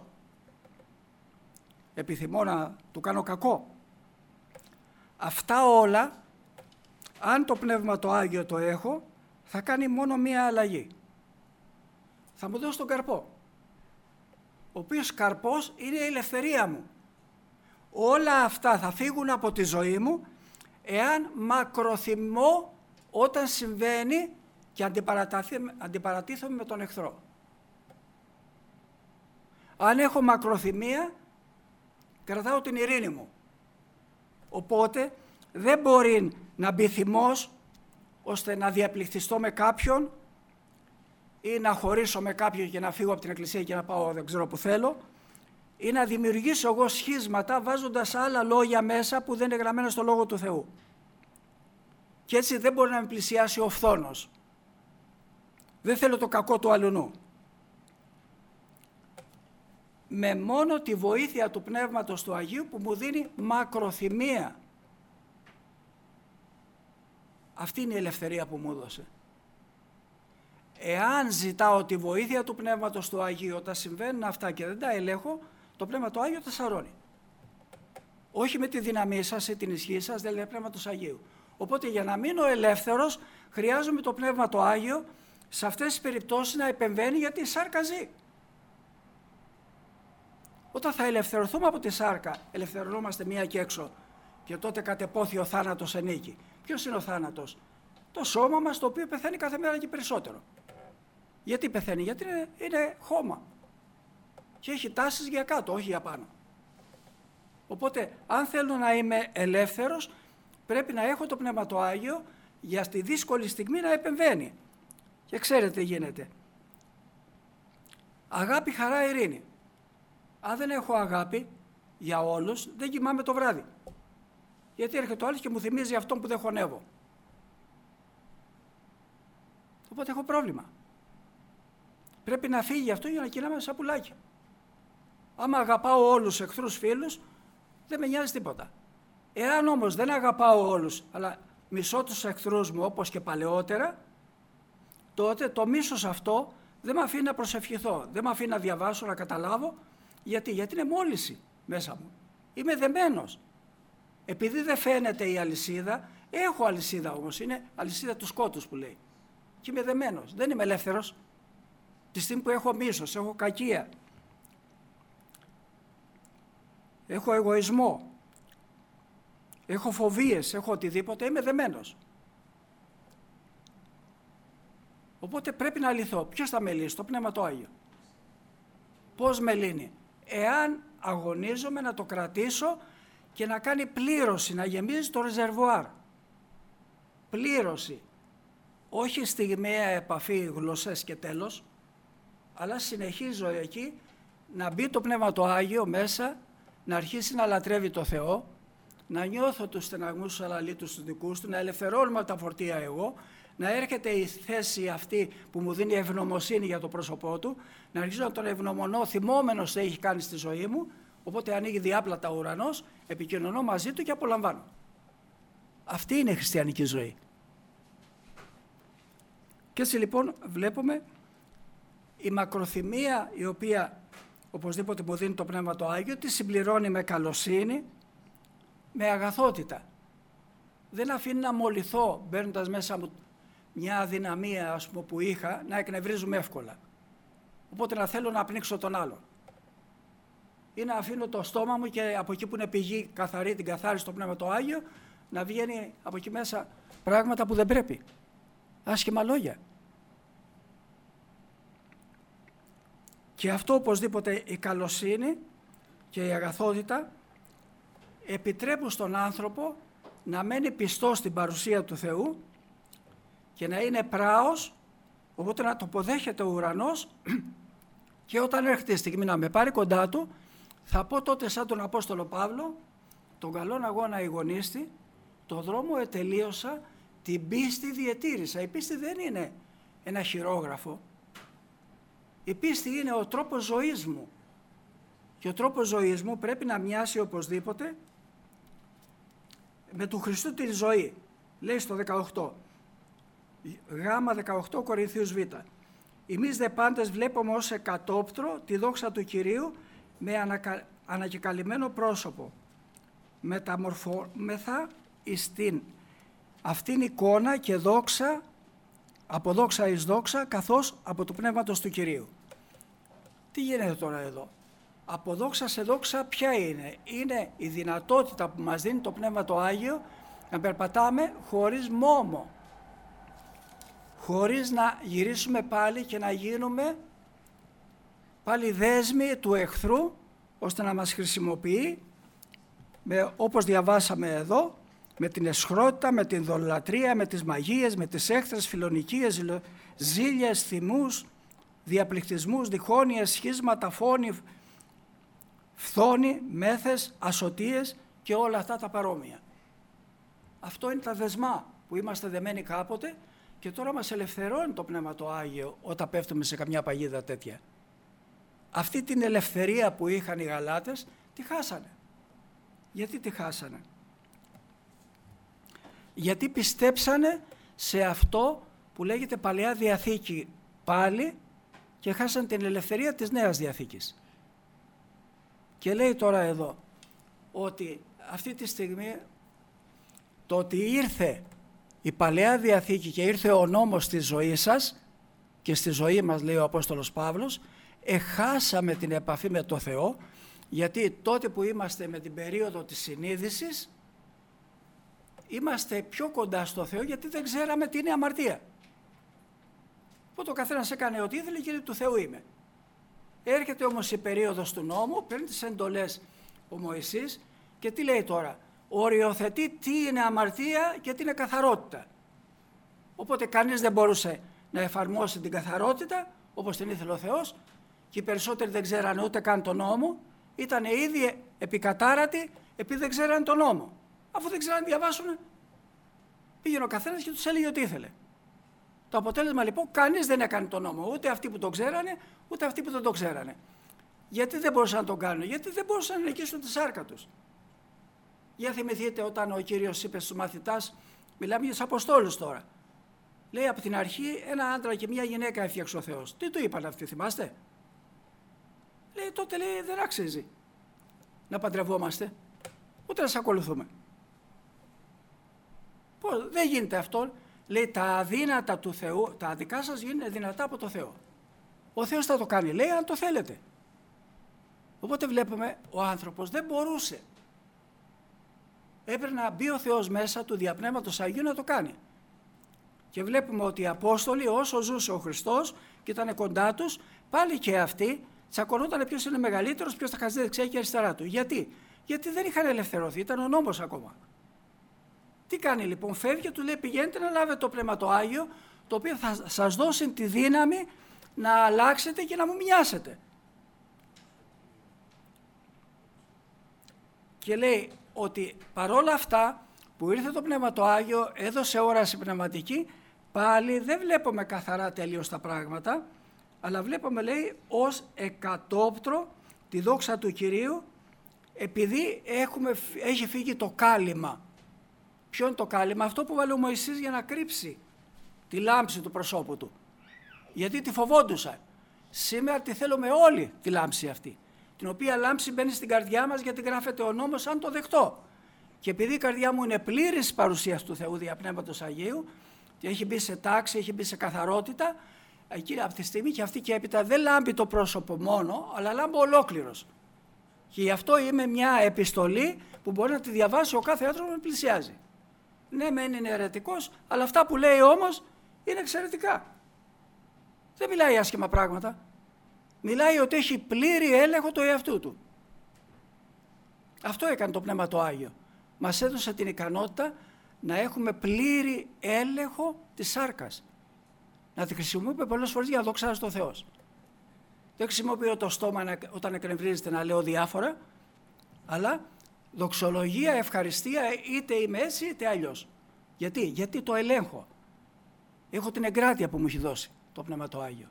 Επιθυμώ να του κάνω κακό. Αυτά όλα, αν το Πνεύμα το Άγιο το έχω, θα κάνει μόνο μία αλλαγή. Θα μου δώσει τον καρπό. Ο οποίος καρπός είναι η ελευθερία μου. Όλα αυτά θα φύγουν από τη ζωή μου εάν μακροθυμώ όταν συμβαίνει και αντιπαρατίθομαι με τον εχθρό. Αν έχω μακροθυμία, κρατάω την ειρήνη μου. Οπότε δεν μπορεί να μπει θυμός ώστε να διαπληκτιστώ με κάποιον ή να χωρίσω με κάποιον και να φύγω από την εκκλησία και να πάω δεν ξέρω που θέλω, ή να δημιουργήσω εγώ σχίσματα βάζοντας άλλα λόγια μέσα που δεν είναι γραμμένα στο Λόγο του Θεού. Και έτσι δεν μπορεί να με πλησιάσει ο φθόνος. Δεν θέλω το κακό του αλουνού. Με μόνο τη βοήθεια του Πνεύματος του Αγίου που μου δίνει μακροθυμία. Αυτή είναι η ελευθερία που μου έδωσε. Εάν ζητάω τη βοήθεια του Πνεύματος του Αγίου όταν συμβαίνουν αυτά και δεν τα ελέγχω, το Πνεύμα του Άγιο τα σαρώνει. Όχι με τη δύναμή σας ή την ισχύ σας, δεν λέει Πνεύματος Αγίου. Οπότε για να μείνω ελεύθερος, χρειάζομαι το Πνεύμα το Άγιο σε αυτές τις περιπτώσεις να επεμβαίνει, γιατί η σάρκα ζει. Όταν θα ελευθερωθούμε από τη σάρκα, ελευθερωνόμαστε μία και έξω και τότε κατεπόθει ο θάνατος ενίκη. Ποιος είναι ο θάνατος? Το σώμα μας, το οποίο πεθαίνει κάθε μέρα και περισσότερο. Γιατί πεθαίνει? Γιατί είναι χώμα και έχει τάσεις για κάτω, όχι για πάνω. Οπότε αν θέλω να είμαι ελεύθερος, πρέπει να έχω το Πνεύμα το Άγιο για στη δύσκολη στιγμή να επεμβαίνει. Και ξέρετε τι γίνεται. Αγάπη, χαρά, ειρήνη. Αν δεν έχω αγάπη για όλους, δεν κοιμάμαι το βράδυ. Γιατί έρχεται ο άλλος και μου θυμίζει αυτόν που δεν χωνεύω. Οπότε έχω πρόβλημα. Πρέπει να φύγει αυτό για να κινάμε σαν πουλάκι. Άμα αγαπάω όλους εχθρούς φίλους, δεν με νοιάζει τίποτα. Εάν όμως δεν αγαπάω όλους, αλλά μισώ τους εχθρούς μου όπως και παλαιότερα, τότε το μίσος αυτό δεν με αφήνει να προσευχηθώ, δεν με αφήνει να διαβάσω, να καταλάβω. Γιατί είναι μόλυνση μέσα μου. Είμαι δεμένος. Επειδή δεν φαίνεται η αλυσίδα, έχω αλυσίδα όμως, είναι αλυσίδα του σκότους που λέει. Και είμαι δεμένος, δεν είμαι ελεύθερος. Τη στιγμή που έχω μίσος, έχω κακία, έχω εγωισμό, έχω φοβίες, έχω οτιδήποτε, είμαι δεμένος. Οπότε πρέπει να λυθώ. Ποιος θα με λύσει? Το Πνεύμα το Άγιο. Πώς με λύνει? Εάν αγωνίζομαι να το κρατήσω και να κάνει πλήρωση, να γεμίζει το ρεζερβουάρ. Πλήρωση. Όχι στιγμιαία επαφή, γλωσσές και τέλος, αλλά συνεχίζω εκεί να μπει το Πνεύμα το Άγιο μέσα, να αρχίσει να λατρεύει το Θεό, να νιώθω τους στεναγμούς, τους αλαλίτους τους δικούς του, να ελευθερώνουμε τα φορτία εγώ, να έρχεται η θέση αυτή που μου δίνει ευγνωμοσύνη για το πρόσωπό του, να αρχίσω να τον ευγνωμονώ θυμόμενος τι έχει κάνει στη ζωή μου, οπότε ανοίγει διάπλατα ο ουρανός, επικοινωνώ μαζί του και απολαμβάνω. Αυτή είναι η χριστιανική ζωή. Και έτσι λοιπόν βλέπουμε η μακροθυμία, η οποία οπωσδήποτε μου δίνει το Πνεύμα το Άγιο, τη συμπληρώνει με καλοσύνη, με αγαθότητα. Δεν αφήνει να μολυθώ μπαίνοντας μέσα μου μια αδυναμία, ας πούμε, που είχα, να εκνευρίζουμε εύκολα. Οπότε να θέλω να πνίξω τον άλλον. Ή να αφήνω το στόμα μου και από εκεί που είναι πηγή καθαρή, την καθάριση το Πνεύμα το Άγιο, να βγαίνει από εκεί μέσα πράγματα που δεν πρέπει. Άσχημα λόγια. Και αυτό οπωσδήποτε η καλοσύνη και η αγαθότητα επιτρέπουν στον άνθρωπο να μένει πιστός στην παρουσία του Θεού και να είναι πράος, οπότε να το αποδέχεται ο ουρανός και όταν έρχεται η στιγμή να με πάρει κοντά του, θα πω τότε σαν τον Απόστολο Παύλο, τον καλόν αγώνα αγωνίστη, το δρόμο ετελείωσα, την πίστη διετήρησα. Η πίστη δεν είναι ένα χειρόγραφο. Η πίστη είναι ο τρόπος ζωής μου. Και ο τρόπος ζωής μου πρέπει να μοιάσει οπωσδήποτε με του Χριστού τη ζωή. Λέει στο 18, γάμα 18 Κορινθίους Β. Εμείς δε πάντες βλέπουμε ως εκατόπτρο τη δόξα του Κυρίου με ανακεκαλυμμένο πρόσωπο. Μεταμορφώμεθα εις την αυτήν εικόνα και δόξα, από δόξα εις δόξα, καθώς από του Πνεύματος του Κυρίου. Τι γίνεται τώρα εδώ? Από δόξα σε δόξα ποια είναι? Είναι η δυνατότητα που μας δίνει το Πνεύμα το Άγιο να περπατάμε χωρίς μόμο. Χωρίς να γυρίσουμε πάλι και να γίνουμε πάλι δέσμοι του εχθρού, ώστε να μας χρησιμοποιεί, όπως διαβάσαμε εδώ, με την αισχρότητα, με την δολολατρία, με τις μαγείες, με τις έχθρες, φιλονικίες, ζήλιες, θυμούς, διαπληκτισμούς, διχόνοιες, σχίσματα, φόνοι, φθόνοι, μέθες, ασωτίες και όλα αυτά τα παρόμοια. Αυτό είναι τα δεσμά που είμαστε δεμένοι κάποτε και τώρα μας ελευθερώνει το Πνεύμα το Άγιο όταν πέφτουμε σε καμιά παγίδα τέτοια. Αυτή την ελευθερία που είχαν οι Γαλάτες τη χάσανε. Γιατί τη χάσανε? Γιατί πιστέψανε σε αυτό που λέγεται Παλαιά Διαθήκη πάλι και χάσαν την ελευθερία της Νέας Διαθήκης. Και λέει τώρα εδώ ότι αυτή τη στιγμή το ότι ήρθε η Παλαιά Διαθήκη και ήρθε ο νόμος στη ζωή σας και στη ζωή μας, λέει ο Απόστολος Παύλος, χάσαμε την επαφή με το Θεό, γιατί τότε που είμαστε με την περίοδο της συνείδησης είμαστε πιο κοντά στο Θεό, γιατί δεν ξέραμε τι είναι αμαρτία. Οπότε ο καθένας έκανε ό,τι ήθελε και του Θεού είμαι. Έρχεται όμως η περίοδος του νόμου, παίρνει τις εντολές ο Μωυσής και τι λέει τώρα? Οριοθετεί τι είναι αμαρτία και τι είναι καθαρότητα. Οπότε κανείς δεν μπορούσε να εφαρμόσει την καθαρότητα όπως την ήθελε ο Θεός και οι περισσότεροι δεν ξέρανε ούτε καν τον νόμο, ήταν ήδη επικατάρατοι επειδή δεν ξέρανε τον νόμο. Αφού δεν ξέρανε να διαβάσουν, πήγαινε ο καθένας και τους έλεγε ό,τι ήθελε. Το αποτέλεσμα λοιπόν, κανείς δεν έκανε τον νόμο, ούτε αυτοί που τον ξέρανε, ούτε αυτοί που δεν τον ξέρανε. Γιατί δεν μπορούσαν να τον κάνουν? Γιατί δεν μπορούσαν να νικήσουν τη σάρκα τους. Για θυμηθείτε όταν ο Κύριος είπε στους μαθητάς, μιλάμε για τους Αποστόλους τώρα. Λέει από την αρχή ένα άντρα και μια γυναίκα έφτιαξε ο Θεός. Τι του είπαν αυτοί, θυμάστε? Λέει τότε λέει, δεν αξίζει να παντρευόμαστε, ούτε να σε ακολουθούμε. Πώς, δεν γίνεται αυτό. Λέει τα αδύνατα του Θεού, τα δικά σας είναι δυνατά από το Θεό. Ο Θεός θα το κάνει, λέει, αν το θέλετε. Οπότε βλέπουμε ο άνθρωπος δεν μπορούσε έπρεπε να μπει ο Θεός μέσα του Διαπνεύματος Αγίου να το κάνει. Και βλέπουμε ότι οι Απόστολοι, όσο ζούσε ο Χριστός και ήταν κοντά τους, πάλι και αυτοί τσακωνόταν ποιος είναι μεγαλύτερος, ποιος θα χάσει δεξιά και αριστερά του. Γιατί? Γιατί δεν είχαν ελευθερωθεί, ήταν ο νόμος ακόμα. Τι κάνει λοιπόν? Φεύγει και του λέει: πηγαίνετε να λάβετε το Πνεύμα το Άγιο, το οποίο θα σας δώσει τη δύναμη να αλλάξετε και να μου μοιάσετε. Και λέει ότι παρόλα αυτά που ήρθε το Πνεύμα το Άγιο, έδωσε όραση πνευματική, πάλι δεν βλέπουμε καθαρά τελείως τα πράγματα, αλλά βλέπουμε, λέει, ως εκατόπτρο τη δόξα του Κυρίου, επειδή έχει φύγει το κάλυμα. Ποιο είναι το κάλυμα? Αυτό που βάλε ο Μωυσής για να κρύψει τη λάμψη του προσώπου του. Γιατί τη φοβόντουσαν. Σήμερα τη θέλουμε όλοι τη λάμψη αυτή. Την οποία λάμψη μπαίνει στην καρδιά μας, γιατί γράφεται ο νόμος αν το δεχτώ. Και επειδή η καρδιά μου είναι πλήρης παρουσίας του Θεού Διαπνεύματος Αγίου και έχει μπει σε τάξη, έχει μπει σε καθαρότητα, εκεί από τη στιγμή και αυτή και έπειτα δεν λάμπει το πρόσωπο μόνο, αλλά λάμπει ολόκληρος. Και γι' αυτό είμαι μια επιστολή που μπορεί να τη διαβάσει ο κάθε άνθρωπος που πλησιάζει. Ναι, μεν είναι αιρετικός, αλλά αυτά που λέει όμως είναι εξαιρετικά. Δεν μιλάει άσχημα πράγματα. Μιλάει ότι έχει πλήρη έλεγχο του εαυτού του. Αυτό έκανε το Πνεύμα το Άγιο. Μας έδωσε την ικανότητα να έχουμε πλήρη έλεγχο της σάρκας. Να τη χρησιμοποιούμε πολλές φορές για να δοξάζει το Θεός. Δεν χρησιμοποιώ το στόμα όταν εκνευρίζεται να λέω διάφορα, αλλά δοξολογία, ευχαριστία, είτε είμαι έτσι είτε αλλιώς. Γιατί το ελέγχω. Έχω την εγκράτεια που μου έχει δώσει το Πνεύμα το Άγιο.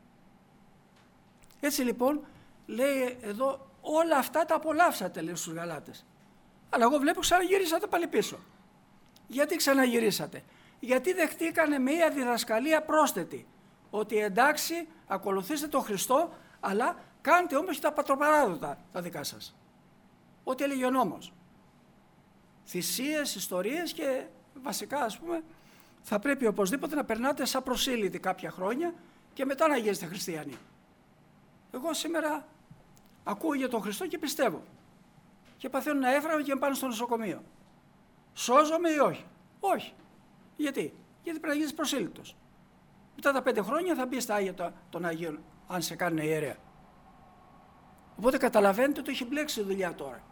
Έτσι λοιπόν λέει εδώ, όλα αυτά τα απολαύσατε, λέει στους Γαλάτες. Αλλά εγώ βλέπω ξαναγυρίσατε πάλι πίσω. Γιατί ξαναγυρίσατε? Γιατί δεχτήκανε μία διδασκαλία πρόσθετη. Ότι εντάξει, ακολουθήστε τον Χριστό, αλλά κάντε όμως και τα πατροπαράδοτα τα δικά σας. Ό,τι έλεγε ο νόμος. Θυσίες, ιστορίες και βασικά, ας πούμε, θα πρέπει οπωσδήποτε να περνάτε σαν προσήλυτοι κάποια χρόνια και μετά να γίνεστε χριστιανοί. Εγώ σήμερα ακούω για τον Χριστό και πιστεύω. Και παθαίνω να έφραγω και με πάνε στο νοσοκομείο. Σώζομαι ή όχι? Όχι. Γιατί? Γιατί πρέπει να γίνεις προσήλυτος. Μετά τα 5 χρόνια θα μπει στα Άγια των Αγίων, αν σε κάνουν ιερέα. Οπότε καταλαβαίνετε ότι έχει μπλέξει η δουλειά τώρα.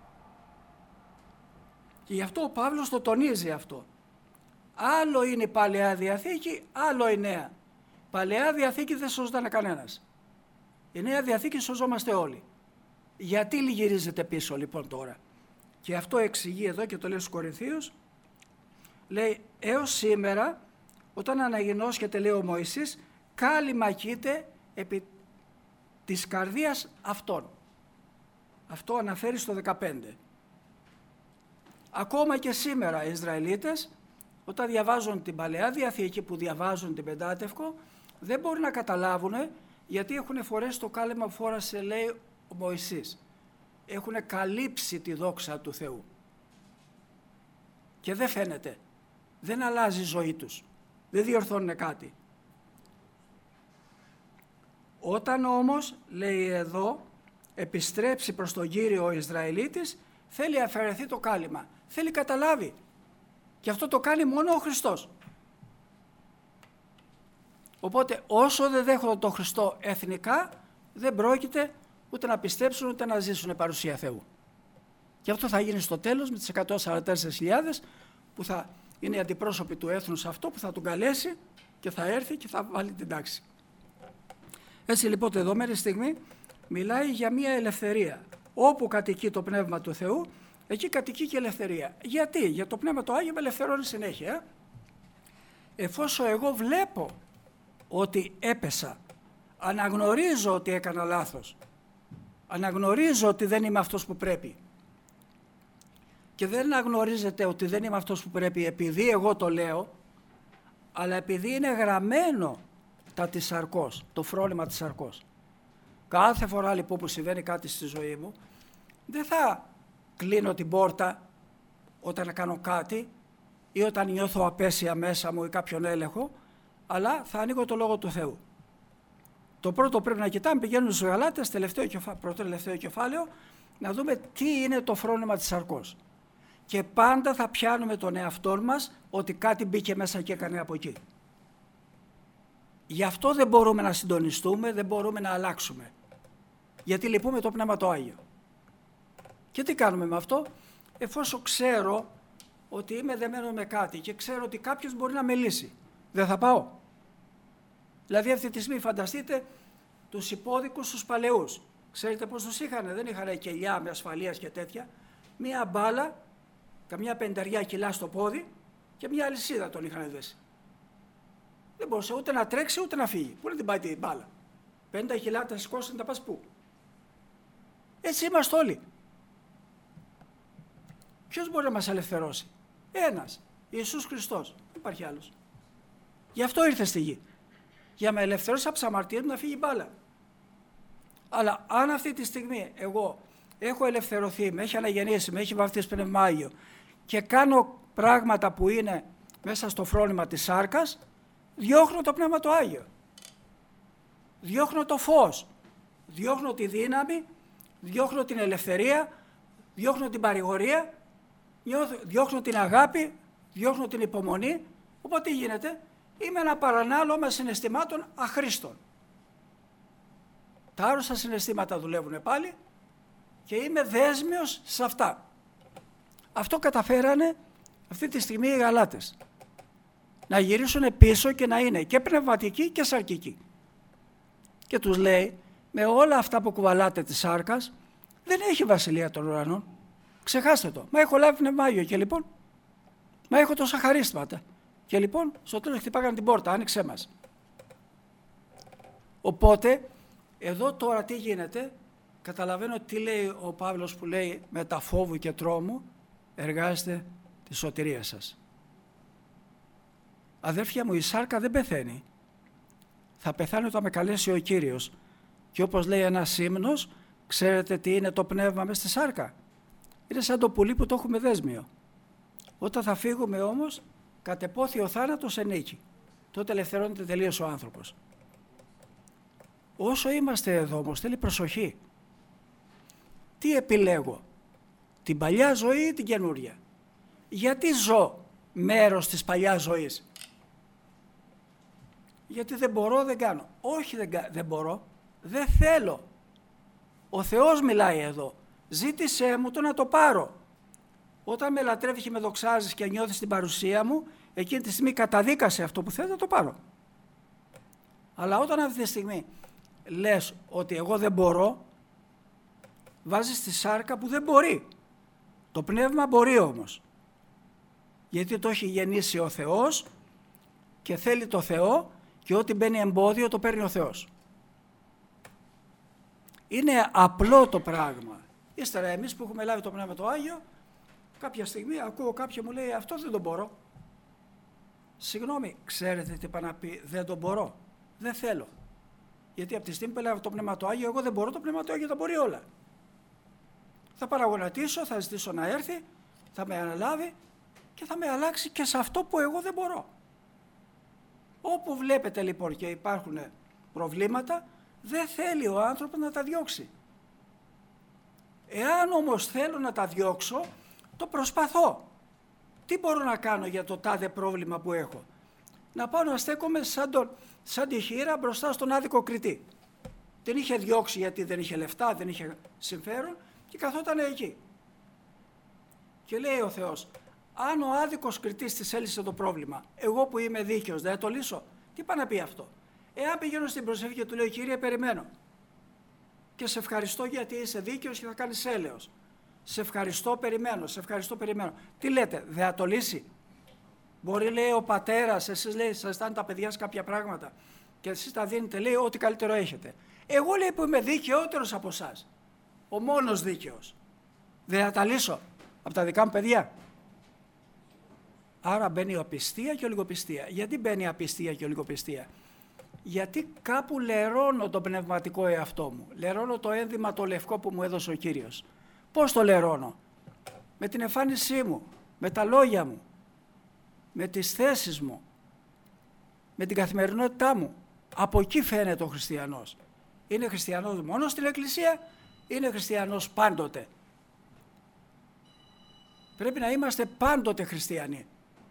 Και γι' αυτό ο Παύλος το τονίζει αυτό. Άλλο είναι η Παλαιά Διαθήκη, άλλο η Νέα. Παλαιά Διαθήκη δεν σώζονταν κανένας. Η Νέα Διαθήκη σώζομαστε όλοι. Γιατί λυγυρίζεται πίσω λοιπόν τώρα? Και αυτό εξηγεί εδώ και το λέει στους Κορινθίους. Λέει, έως σήμερα, όταν αναγινώσκεται, λέει ο Μωυσής, κάλυμακείται επί της καρδίας αυτών. Αυτό αναφέρει στο 15. Ακόμα και σήμερα οι Ισραηλίτες, όταν διαβάζουν την Παλαιά Διαθήκη, που διαβάζουν την Πεντάτευκο, δεν μπορούν να καταλάβουν γιατί έχουν φορέσει το κάλυμα που φόρασε, λέει ο Μωυσής. Έχουν καλύψει τη δόξα του Θεού. Και δεν φαίνεται. Δεν αλλάζει η ζωή τους. Δεν διορθώνουν κάτι. Όταν όμως, λέει εδώ, επιστρέψει προς τον Κύριο ο Ισραηλίτης, θέλει αφαιρεθεί το κάλυμα. Θέλει καταλάβει. Και αυτό το κάνει μόνο ο Χριστός. Οπότε όσο δεν δέχονται τον Χριστό εθνικά, δεν πρόκειται ούτε να πιστέψουν ούτε να ζήσουν παρουσία Θεού. Και αυτό θα γίνει στο τέλος με τις 144.000 που θα είναι οι αντιπρόσωποι του έθνους αυτό, που θα τον καλέσει και θα έρθει και θα βάλει την τάξη. Έτσι λοιπόν τη δεδομένη στιγμή μιλάει για μια ελευθερία. Όπου κατοικεί το Πνεύμα του Θεού, εκεί κατοικεί και ελευθερία. Γιατί? Για το Πνεύμα το Άγιο με ελευθερώνει συνέχεια. Εφόσον εγώ βλέπω ότι έπεσα, αναγνωρίζω ότι έκανα λάθος, αναγνωρίζω ότι δεν είμαι αυτός που πρέπει. Και δεν αναγνωρίζετε ότι δεν είμαι αυτός που πρέπει επειδή εγώ το λέω, αλλά επειδή είναι γραμμένο τα της σαρκός, το φρόνημα της σαρκός. Κάθε φορά λοιπόν που συμβαίνει κάτι στη ζωή μου, δεν θα κλείνω την πόρτα όταν κάνω κάτι ή όταν νιώθω απέσια μέσα μου ή κάποιον έλεγχο, αλλά θα ανοίγω το Λόγο του Θεού. Το πρώτο πρέπει να κοιτάμε, πηγαίνουμε στους Γαλάτες, πρώτο τελευταίο κεφάλαιο, να δούμε τι είναι το φρόνημα της σαρκός. και πάντα θα πιάνουμε τον εαυτό μας ότι κάτι μπήκε μέσα και έκανε από εκεί. Γι' αυτό δεν μπορούμε να συντονιστούμε, δεν μπορούμε να αλλάξουμε. Γιατί λυπούμε το Πνεύμα το Άγιο. Και τι κάνουμε με αυτό? Εφόσον ξέρω ότι είμαι δεμένο με κάτι και ξέρω ότι κάποιος μπορεί να με λύσει, δεν θα πάω. Δηλαδή αυτή τη στιγμή φανταστείτε τους υπόδικους τους παλαιούς. Ξέρετε πώς τους είχανε? Δεν είχανε κελιά με ασφαλείας και τέτοια. Μία μπάλα, καμιά 50 κιλά στο πόδι και μία αλυσίδα τον είχαν δέσει. Δεν μπορούσε ούτε να τρέξει ούτε να φύγει. Πού να την πάει την μπάλα? 50 κιλά τα σηκώσει να τα πας πού? Έτσι είμαστε όλοι. Ποιος μπορεί να μας ελευθερώσει? Ένας, Ιησούς Χριστός. Δεν υπάρχει άλλος. Γι' αυτό ήρθε στη γη. Για να με ελευθερώσει από τις αμαρτίες μου, να φύγει η μπάλα. Αλλά αν αυτή τη στιγμή εγώ έχω ελευθερωθεί, με έχει αναγεννήσει, με έχει βαφτίσει Πνεύμα Άγιο και κάνω πράγματα που είναι μέσα στο φρόνημα της σάρκας, διώχνω το Πνεύμα το Άγιο. Διώχνω το φως. Διώχνω τη δύναμη, διώχνω την ελευθερία, διώχνω την παρηγορία, διώχνω την αγάπη, διώχνω την υπομονή. Οπότε τι γίνεται? Είμαι ένα παρανάλωμα συναισθημάτων αχρήστων. Τα άρρωστα συναισθήματα δουλεύουν πάλι και είμαι δέσμιος σε αυτά. Αυτό καταφέρανε αυτή τη στιγμή οι Γαλάτες. Να γυρίσουν πίσω και να είναι και πνευματικοί και σαρκικοί. Και τους λέει, με όλα αυτά που κουβαλάτε της σάρκας, δεν έχει βασιλεία των ουρανών. Ξεχάστε το. Μα έχω λάβει Πνεύμα Άγιο και λοιπόν. Μα έχω τόσα χαρίσματα. Και λοιπόν, στο τέλος χτυπάγανε την πόρτα, άνοιξέ μας. Οπότε, εδώ τώρα τι γίνεται? Καταλαβαίνω τι λέει ο Παύλος που λέει με τα φόβου και τρόμου εργάζεστε τη σωτηρία σας. Αδέρφια μου, η σάρκα δεν πεθαίνει. Θα πεθάνει όταν με καλέσει ο Κύριος. Και όπως λέει ένας ύμνος, ξέρετε τι είναι το πνεύμα μες στη σάρκα? Είναι σαν το πουλί που το έχουμε δέσμιο. Όταν θα φύγουμε όμως, κατεπόθη ο θάνατος εν νίκη. Τότε ελευθερώνεται τελείως ο άνθρωπος. Όσο είμαστε εδώ όμως, θέλει προσοχή. Τι επιλέγω? Την παλιά ζωή ή την καινούρια? Γιατί ζω μέρος της παλιάς ζωής? Γιατί δεν μπορώ, δεν κάνω. Όχι δεν μπορώ, δεν θέλω. Ο Θεός μιλάει εδώ. Ζήτησέ μου το να το πάρω. Όταν με λατρεύεις και με δοξάζεις και νιώθεις την παρουσία μου, εκείνη τη στιγμή καταδίκασε αυτό που θες να το πάρω. Αλλά όταν αυτή τη στιγμή λες ότι εγώ δεν μπορώ, βάζεις τη σάρκα που δεν μπορεί. Το πνεύμα μπορεί όμως. Γιατί το έχει γεννήσει ο Θεός και θέλει το Θεό και ό,τι μπαίνει εμπόδιο το παίρνει ο Θεός. Είναι απλό το πράγμα. Ύστερα εμείς που έχουμε λάβει το Πνεύμα το Άγιο, κάποια στιγμή ακούω κάποιον μου λέει αυτό δεν το μπορώ. Συγγνώμη, ξέρετε τι πάει να πει? Δεν το μπορώ. Δεν θέλω. Γιατί από τη στιγμή που έλαβε το Πνεύμα το Άγιο, εγώ δεν μπορώ, το Πνεύμα το Άγιο τα μπορεί όλα. Θα παραγωνατήσω, θα ζητήσω να έρθει, θα με αναλάβει και θα με αλλάξει και σε αυτό που εγώ δεν μπορώ. Όπου βλέπετε λοιπόν και υπάρχουν προβλήματα, δεν θέλει ο άνθρωπος να τα διώξει. Εάν όμως θέλω να τα διώξω, το προσπαθώ. Τι μπορώ να κάνω για το τάδε πρόβλημα που έχω? Να πάω να στέκομαι σαν τη χήρα μπροστά στον άδικο κριτή. Την είχε διώξει γιατί δεν είχε λεφτά, δεν είχε συμφέρον και καθόταν εκεί. Και λέει ο Θεός, αν ο άδικος κριτής της έλυσε το πρόβλημα, εγώ που είμαι δίκαιος δεν το λύσω? Τι πάει να πει αυτό? Εάν πηγαίνω στην προσευχή και του λέω, Κύριε, περιμένω και σε ευχαριστώ γιατί είσαι δίκαιος και θα κάνεις έλεος. Σε ευχαριστώ, περιμένω, σε ευχαριστώ, περιμένω. Τι λέτε, δεν θα το λύσει? Μπορεί, λέει, ο πατέρας, εσείς, λέει, σας ζητάνε τα παιδιά σε κάποια πράγματα και εσείς τα δίνετε, λέει, ό,τι καλύτερο έχετε. Εγώ, λέει, που είμαι δικαιότερος από εσάς, ο μόνος δίκαιος, δεν θα τα λύσω από τα δικά μου παιδιά? Άρα μπαίνει απιστία και ολιγοπιστία. Γιατί μπαίνει απιστία και ολιγοπιστία? Γιατί κάπου λερώνω τον πνευματικό εαυτό μου. Λερώνω το ένδυμα το λευκό που μου έδωσε ο Κύριος. Πώς το λερώνω? Με την εμφάνισή μου, με τα λόγια μου, με τις θέσεις μου, με την καθημερινότητά μου. Από εκεί φαίνεται ο χριστιανός. Είναι χριστιανός μόνο στην εκκλησία, είναι χριστιανός πάντοτε? Πρέπει να είμαστε πάντοτε χριστιανοί.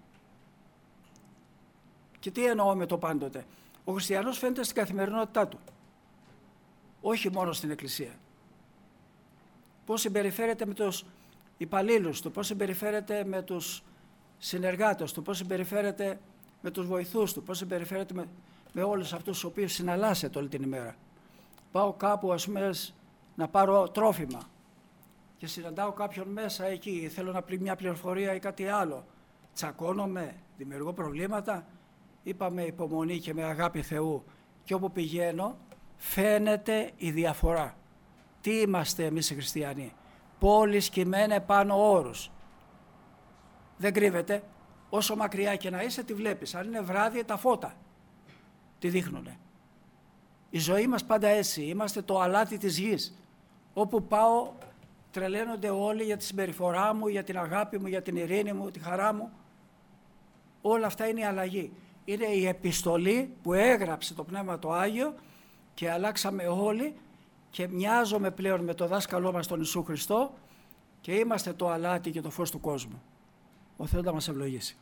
Και τι εννοώ με το πάντοτε? Ο χριστιανός φαίνεται στην καθημερινότητά του, όχι μόνο στην εκκλησία. Πώς συμπεριφέρεται με τους υπαλλήλους του, πώς συμπεριφέρεται με τους συνεργάτες του, πώς συμπεριφέρεται με τους βοηθούς του, πώς συμπεριφέρεται με όλους αυτούς τους οποίους συναλλάσσεται όλη την ημέρα. Πάω κάπου, ας πούμε, να πάρω τρόφιμα και συναντάω κάποιον μέσα εκεί, θέλω να πει μια πληροφορία ή κάτι άλλο. Τσακώνομαι, δημιουργώ προβλήματα. Είπαμε υπομονή και με αγάπη Θεού, και όπου πηγαίνω φαίνεται η διαφορά. Τι είμαστε εμείς οι χριστιανοί? Πόλεις κειμένε πάνω όρους. Δεν κρύβεται. Όσο μακριά και να είσαι τη βλέπεις. Αν είναι βράδυ, τα φώτα τη δείχνουνε. Η ζωή μας πάντα έτσι. Είμαστε το αλάτι της γης. Όπου πάω τρελαίνονται όλοι για τη συμπεριφορά μου, για την αγάπη μου, για την ειρήνη μου, τη χαρά μου. Όλα αυτά είναι η αλλαγή. Είναι η επιστολή που έγραψε το Πνεύμα το Άγιο και αλλάξαμε όλοι και μοιάζομαι πλέον με το δάσκαλό μας τον Ιησού Χριστό και είμαστε το αλάτι και το φως του κόσμου. Ο Θεός να μας ευλογήσει.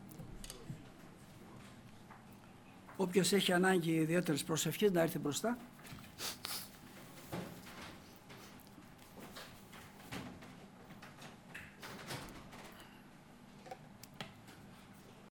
Όποιος έχει ανάγκη ιδιαίτερης προσευχής να έρθει μπροστά.